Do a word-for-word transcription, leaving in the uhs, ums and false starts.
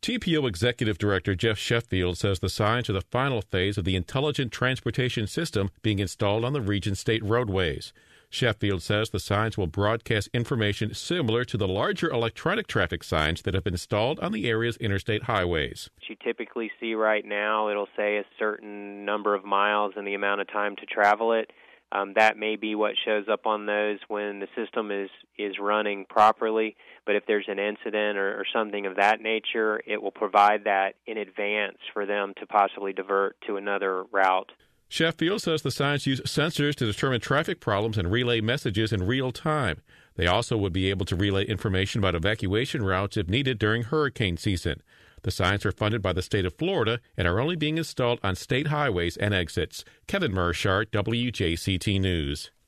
T P O Executive Director Jeff Sheffield says the signs are the final phase of the Intelligent Transportation System being installed on the region's state roadways. Sheffield says the signs will broadcast information similar to the larger electronic traffic signs that have been installed on the area's interstate highways. You typically see right now, it'll say a certain number of miles and the amount of time to travel it. Um, that may be what shows up on those when the system is, is running properly. But if there's an incident or, or something of that nature, it will provide that in advance for them to possibly divert to another route. Sheffield says the signs use sensors to determine traffic problems and relay messages in real time. They also would be able to relay information about evacuation routes if needed during hurricane season. The signs are funded by the state of Florida and are only being installed on state highways and exits. Kevin Mershart, W J C T News.